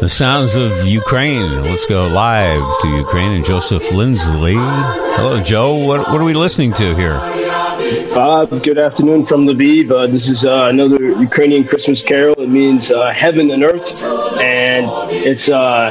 The sounds of Ukraine. Let's go live to Ukraine and Joseph Lindsley. Hello, Joe. What are we listening to here? Good afternoon from Lviv. This is another Ukrainian Christmas carol. It means heaven and earth, and it's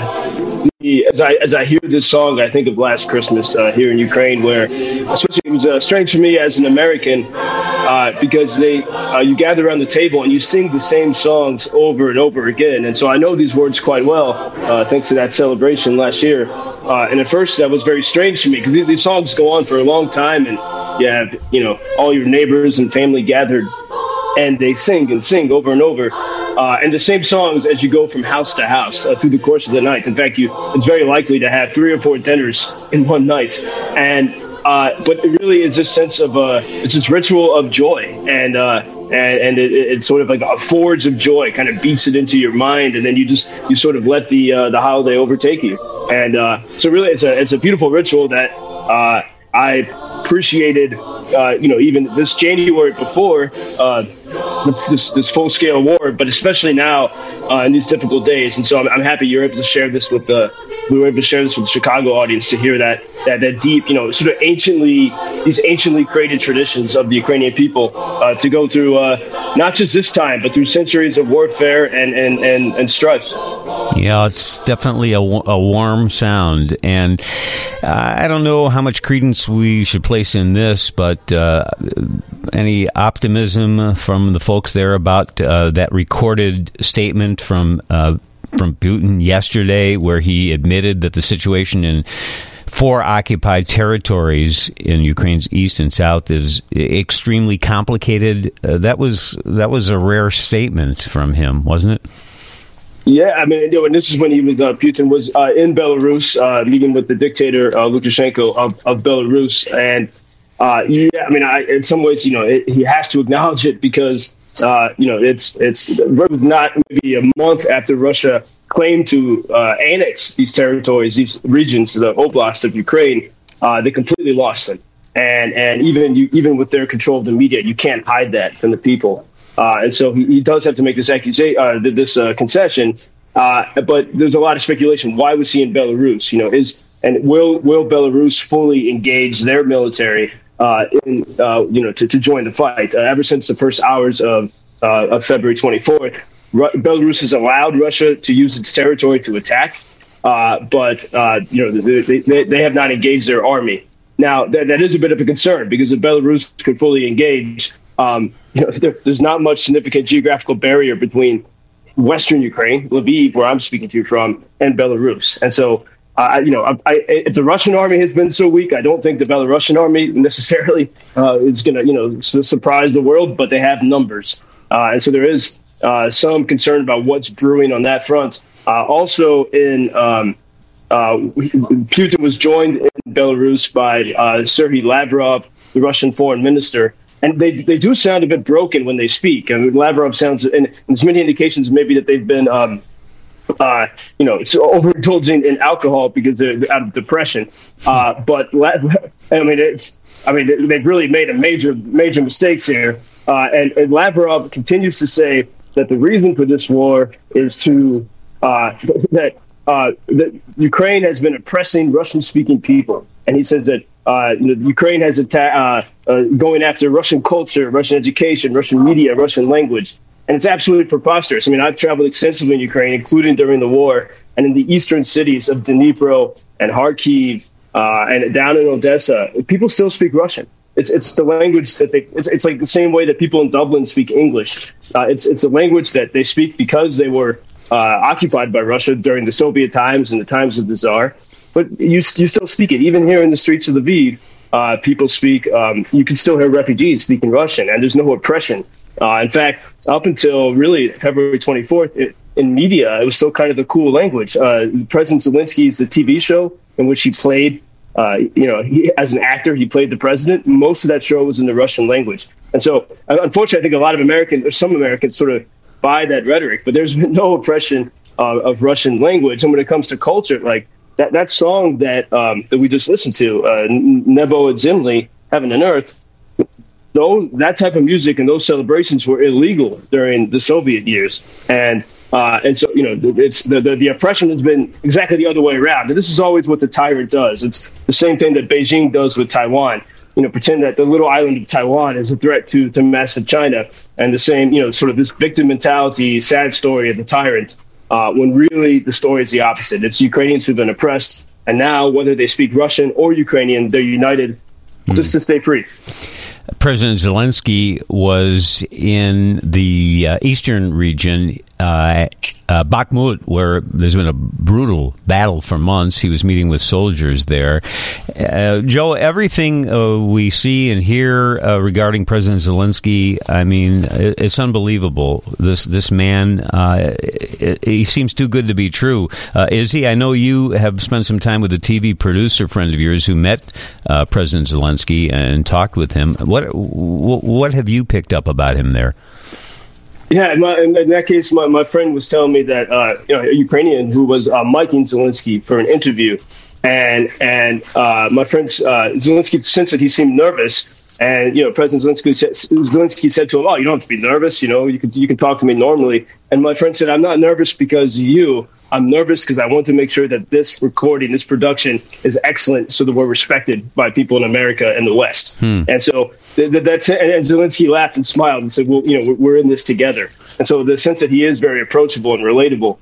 as I hear this song, I think of last Christmas here in Ukraine, where especially it was strange for me as an American because you gather around the table and you sing the same songs over and over again, and so I know these words quite well thanks to that celebration last year. And at first that was very strange to me because these songs go on for a long time, and you have all your neighbors and family gathered, and they sing and sing over and over, and the same songs as you go from house to house through the course of the night. In fact, it's very likely to have 3 or 4 dinners in one night, and but it really is this sense of it's this ritual of joy, and it's sort of like a forge of joy, kind of beats it into your mind, and then you sort of let the holiday overtake you, and so really it's a beautiful ritual that I appreciated, even this January before this full-scale war, but especially now in these difficult days. And so I'm happy you're able to share this with we were able to share this with the Chicago audience, to hear that deep, sort of these anciently created traditions of the Ukrainian people to go through not just this time, but through centuries of warfare and strife. Yeah, it's definitely a warm sound, and I don't know how much credence we should place in this, but any optimism from the folks there about that recorded statement from Putin yesterday, where he admitted that the situation in 4 occupied territories in Ukraine's east and south is extremely complicated? That was a rare statement from him, wasn't it? Yeah, I mean, and this is when Putin was in Belarus, meeting with the dictator Lukashenko of Belarus, and in some ways, he has to acknowledge it because it was not maybe a month after Russia claimed to annex these territories, these regions, the oblast of Ukraine. They completely lost them, and even with their control of the media, you can't hide that from the people. And so he does have to make this concession. But there's a lot of speculation. Why was he in Belarus? Will Belarus fully engage their military to join the fight? Ever since the first hours of February 24th, Belarus has allowed Russia to use its territory to attack, but they have not engaged their army. Now that is a bit of a concern, because if Belarus could fully engage, there's not much significant geographical barrier between Western Ukraine, Lviv, where I'm speaking to you from, and Belarus. And so, if the Russian army has been so weak, I don't think the Belarusian army necessarily is going to, surprise the world, but they have numbers. And so there is some concern about what's brewing on that front. Also, Putin was joined in Belarus by Sergei Lavrov, the Russian foreign minister. And they do sound a bit broken when they speak. I mean, Lavrov sounds, and there's many indications maybe that they've been, overindulging in alcohol because they're out of depression. But they've really made a major mistakes here. And Lavrov continues to say that the reason for this war is that Ukraine has been oppressing Russian-speaking people, and he says that Ukraine has going after Russian culture, Russian education, Russian media, Russian language. And it's absolutely preposterous. I mean, I've traveled extensively in Ukraine, including during the war, and in the eastern cities of Dnipro and Kharkiv and down in Odessa, people still speak Russian. It's the language that it's like the same way that people in Dublin speak English. It's a language that they speak because they were occupied by Russia during the Soviet times and the times of the Tsar. But you still speak it. Even here in the streets of Lviv, people speak, you can still hear refugees speaking Russian, and there's no oppression. In fact, up until really February 24th, in media, it was still kind of the cool language. President Zelensky's the TV show in which he played, as an actor, he played the president. Most of that show was in the Russian language. And so, unfortunately, I think a lot of some Americans sort of buy that rhetoric, but there's been no oppression of Russian language. And when it comes to culture, like that song that we just listened to, Nebo and Zimli, Heaven and Earth, though that type of music and those celebrations were illegal during the Soviet years. And And so, it's the oppression has been exactly the other way around. And this is always what the tyrant does. It's the same thing that Beijing does with Taiwan. Pretend that the little island of Taiwan is a threat to massive China, and the same, sort of this victim mentality, sad story of the tyrant, when really the story is the opposite. It's Ukrainians who've been oppressed, and now whether they speak Russian or Ukrainian, they're united just to stay free. President Zelensky was in the eastern region, Bakhmut, where there's been a brutal battle for months. He was meeting with soldiers there. Joe, everything we see and hear regarding President Zelensky, I mean, it's unbelievable. This man, he seems too good to be true. Is he? I know you have spent some time with a TV producer friend of yours who met President Zelensky and talked with him. What have you picked up about him there? Yeah, in that case, my friend was telling me that a Ukrainian who was miking Zelensky for an interview, and my friend Zelensky sensed that he seemed nervous, and President Zelensky said to him, "Oh, you don't have to be nervous. You can talk to me normally." And my friend said, "I'm not nervous because of you. I'm nervous because I want to make sure that this recording, this production, is excellent, so that we're respected by people in America and the West." And so that's it. And Zelensky laughed and smiled and said, "Well, we're in this together." And so the sense that he is very approachable and relatable,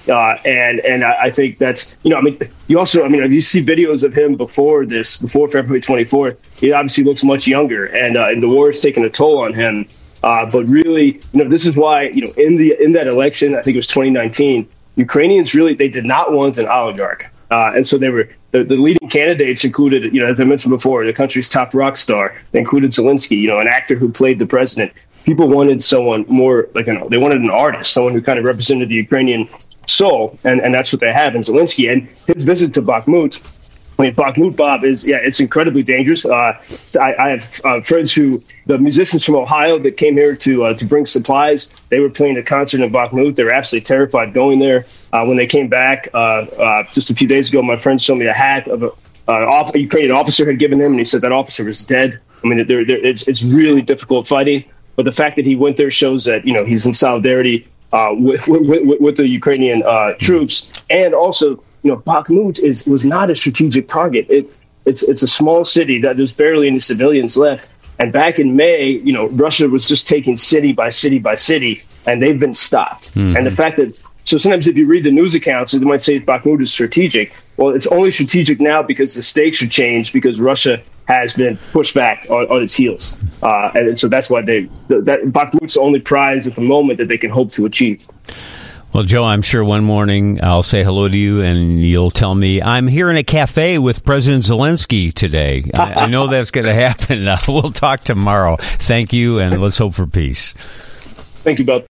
and I think that's you also if you see videos of him before February 24th, he obviously looks much younger, and the war has taken a toll on him. But really, this is why in that election, I think it was 2019. Ukrainians they did not want an oligarch. And so they were the leading candidates included, as I mentioned before, the country's top rock star. They included Zelensky, an actor who played the president. People wanted someone more they wanted an artist, someone who kind of represented the Ukrainian soul. And that's what they have in Zelensky. And his visit to Bakhmut, Bakhmut, Bob, it's incredibly dangerous. I have friends the musicians from Ohio that came here to bring supplies. They were playing a concert in Bakhmut. They were absolutely terrified going there. When they came back just a few days ago, my friend showed me a hat of a Ukrainian officer had given him, and he said that officer was dead. I mean, it's really difficult fighting. But the fact that he went there shows that he's in solidarity with the Ukrainian troops, and also. Bakhmut was not a strategic target. It's a small city that there's barely any civilians left. And back in May, Russia was just taking city by city by city, and they've been stopped. Mm-hmm. And the fact that sometimes if you read the news accounts, they might say Bakhmut is strategic. Well, it's only strategic now because the stakes are changed because Russia has been pushed back on its heels. And so that's why Bakhmut's the only prize at the moment that they can hope to achieve. Well, Joe, I'm sure one morning I'll say hello to you and you'll tell me I'm here in a cafe with President Zelensky today. I know that's going to happen. We'll talk tomorrow. Thank you, and let's hope for peace. Thank you, Bob.